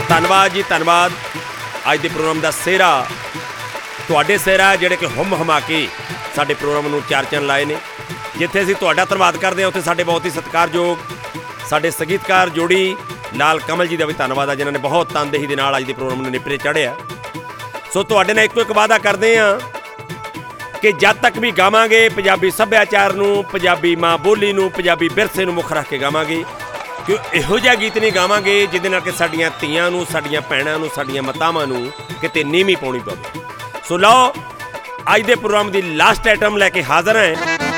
ਧੰਨਵਾਦ ਜੀ, ਧੰਨਵਾਦ। ਅੱਜ ਦੇ ਪ੍ਰੋਗਰਾਮ ਦਾ ਸਿਹਰਾ ਤੁਹਾਡੇ ਸਿਹਰਾ ਜਿਹੜੇ ਕਿ ਹੁਮ ਹਮਾ ਕੇ ਸਾਡੇ ਪ੍ਰੋਗਰਾਮ ਨੂੰ ਚਾਰ ਚੰਨ ਲਾਏ ਨੇ। ਜਿੱਥੇ ਅਸੀਂ ਤੁਹਾਡਾ ਧੰਨਵਾਦ ਕਰਦੇ ਹਾਂ ਉੱਥੇ ਸਾਡੇ ਬਹੁਤ ਹੀ ਸਤਿਕਾਰਯੋਗ ਸਾਡੇ ਸੰਗੀਤਕਾਰ ਜੋੜੀ ਲਾਲ ਕਮਲ ਜੀ ਦਾ ਵੀ ਧੰਨਵਾਦ ਆ, ਜਿਨ੍ਹਾਂ ਨੇ ਬਹੁਤ ਤਨਦੇਹੀ ਦੇ ਨਾਲ ਅੱਜ ਦੇ ਪ੍ਰੋਗਰਾਮ ਨੂੰ ਨਿਪਰੇ ਚਾੜਿਆ। ਸੋ ਤੁਹਾਡੇ ਨਾਲ ਇੱਕੋ ਇੱਕ ਵਾਅਦਾ ਕਰਦੇ ਹਾਂ ਕਿ ਜਦ ਤੱਕ ਵੀ ਗਾਵਾਂਗੇ ਪੰਜਾਬੀ ਸੱਭਿਆਚਾਰ ਨੂੰ, ਪੰਜਾਬੀ ਮਾਂ ਬੋਲੀ ਨੂੰ, ਪੰਜਾਬੀ ਵਿਰਸੇ ਨੂੰ ਮੁੱਖ ਰੱਖ ਕੇ ਗਾਵਾਂਗੇ। ਕਿ ਇਹੋ ਜਿਹਾ ਗੀਤ ਨਹੀਂ ਗਾਵਾਂਗੇ ਜਿਹਦੇ ਨਾਲ ਕਿ ਸਾਡੀਆਂ ਧੀਆਂ ਨੂੰ, ਸਾਡੀਆਂ ਭੈਣਾਂ ਨੂੰ, ਸਾਡੀਆਂ ਮਾਤਾਵਾਂ ਨੂੰ ਕਿਤੇ ਨੀਵੀਂ ਪਾਉਣੀ ਪਵੇ। ਸੋ ਲਓ ਅੱਜ ਦੇ ਪ੍ਰੋਗਰਾਮ ਦੀ ਲਾਸਟ ਆਈਟਮ ਲੈ ਕੇ ਹਾਜ਼ਰ ਹੈ।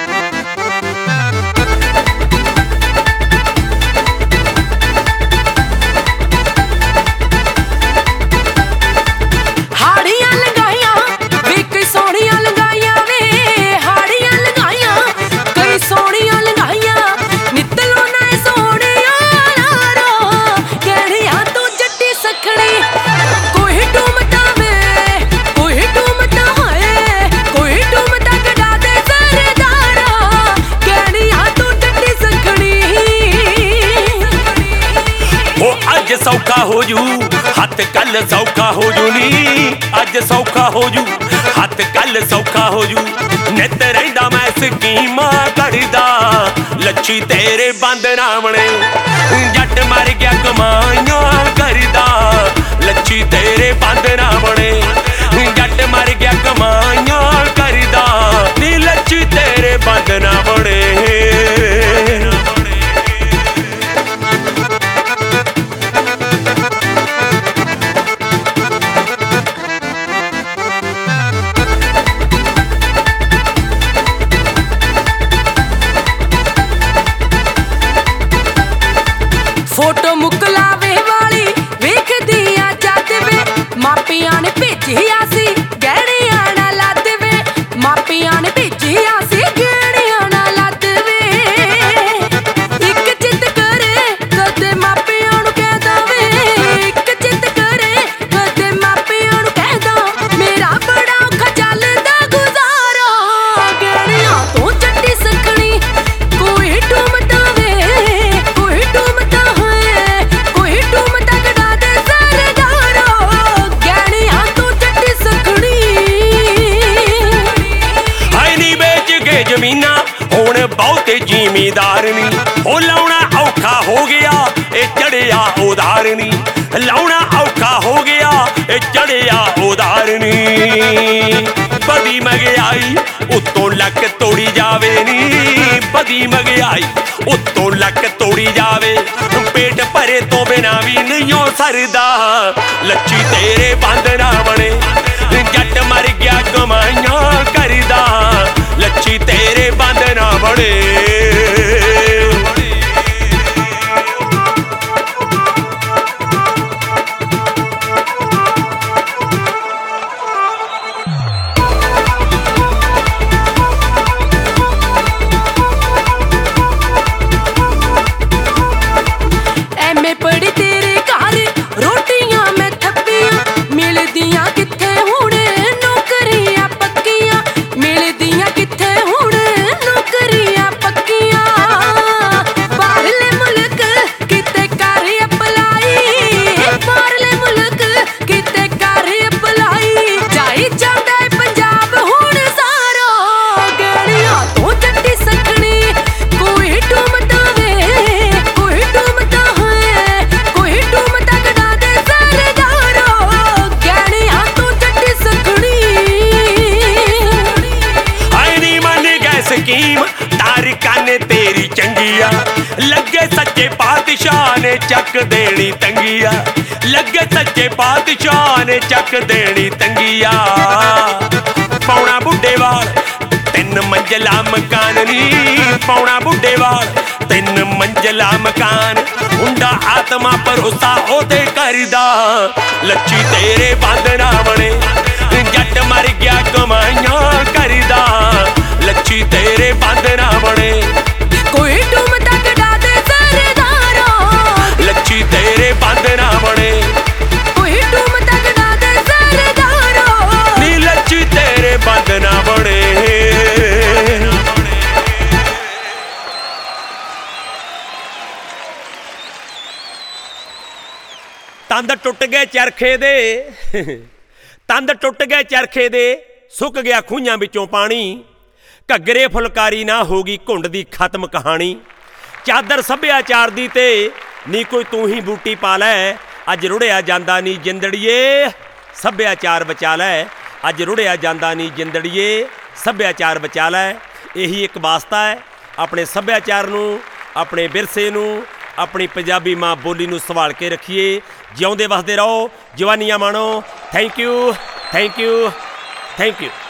सौखा हो जू हथ कल सौखा हो जू नी, अज सौखा हो जू हथ कल सौखा हो जू। नित रहिंदा मैं स्कीमां करदा, लच्छी तेरे बंद ना बने। जट मर गया कमाइयां करदा, लच्छी तेरे बंद ना बने। जट मर गया कमाइयां करदा, नी लच्छी तेरे बंद ना बने। फोटो मुकलावे वाली वेखदी आ जद वे, मापियां ने भेजिया सी गहणियां ना लद वे। मापियां ने भेजिया सी गहणियां ना लद वे। इक चित करे कदे मापियां नूं कहदा वे, इक चित करे कदे मापियां नूं कहदा मेरा बड़ा औखा चलदा गुजारा। गहणियां तों चट्टी सकनी कोई डूमदा वे, कोई डूमदा जमीना हुण बहुते जिमीदार नी। ओ लाउणा औखा हो गया ए चढ़िया उधार नी, लाउणा औखा हो गया ए चढ़िया उधार नी। बदी महंगाई उत्तों लक तोड़ी जावे नी, बदी महंगाई उत्तों लक तोड़ी जावे। पेट भरे तो बिना भी नहीं सरदा, लच्छी तेरे बंद ना बने। जट मर गया कमाइयां करदा, लच्छी तेरे बंद ना बने। एमे पड़ी तेरे घर रोटियां मैं थप्पियां, मिलदियां किथे हुण नौकरियां पक्कियां। मिलदियां किथे हुण नौकरियां पक्कियां। बाहरले मुल्क किते कर अपलाई, बाहरले मुल्क किते कर अपलाई। जाई जांदा है पंजाब हुण सारा, गहणियां तों चट्टी सकनी कोई डूमदा वे, कोई डूमदा है, कोई डूमदा कदा दे सरदारो। गहणियां तों चट्टी सकनी। स्कीम तारिका ने तेरी चंगिया, लगे सच्चे पातशाह ने चक देनी तंगिया। लगे सच्चे पातशाह ने चक देनी तंगिया। पौना बुड्ढे वाल 3 मंजिला मकान नी, पौना बुड्ढे वाल 3 मंजिला मकान। मुंडा आत्मा भरोसा ओते करदा, लच्छी तेरे बंद ना बने। जट मर गया कमाइयां करदा, लच्छी तेरे बंद ना बने। कोई डूमदा कदा दे सरदारो, लच्छी तेरे बंद ना बने। कोई डूमदा कदा दे सरदारो, नी लच्छी तेरे बंद ना बने। ਤੰਦ ਟੁੱਟ ਗਏ ਚਰਖੇ ਦੇ ਤੰਦ ਟੁੱਟ ਗਏ ਚਰਖੇ ਦੇ ਸੁੱਕ ਗਿਆ ਖੂਹਾਂ ਵਿੱਚੋਂ ਪਾਣੀ ਘੱਗਰੇ ਫੁਲਕਾਰੀ ਨਾ ਹੋਗੀ ਘੁੰਡ ਦੀ ਖਤਮ ਕਹਾਣੀ ਚਾਦਰ ਸੱਭਿਆਚਾਰ ਦੀ ਤੇ ਨੀ ਕੋਈ ਤੂੰ ਹੀ ਬੂਟੀ ਪਾ ਲੈ ਅੱਜ ਰੁੜਿਆ ਜਾਂਦਾ ਨੀ ਜਿੰਦੜੀਏ ਸੱਭਿਆਚਾਰ ਬਚਾ ਲੈ ਅੱਜ ਰੁੜਿਆ ਜਾਂਦਾ ਨੀ ਜਿੰਦੜੀਏ ਸੱਭਿਆਚਾਰ ਬਚਾ ਲੈ। ਇਹੀ ਇੱਕ ਵਾਸਤਾ ਹੈ ਆਪਣੇ ਸੱਭਿਆਚਾਰ ਨੂੰ ਆਪਣੇ ਵਿਰਸੇ ਨੂੰ ਆਪਣੀ ਪੰਜਾਬੀ ਮਾਂ ਬੋਲੀ ਨੂੰ ਸੰਭਾਲ ਕੇ ਰੱਖੀਏ। ਜਿਉਂਦੇ ਵਸਦੇ ਰਹੋ ਜਵਾਨੀਆਂ ਮਾਣੋ। Thank you thank you thank you.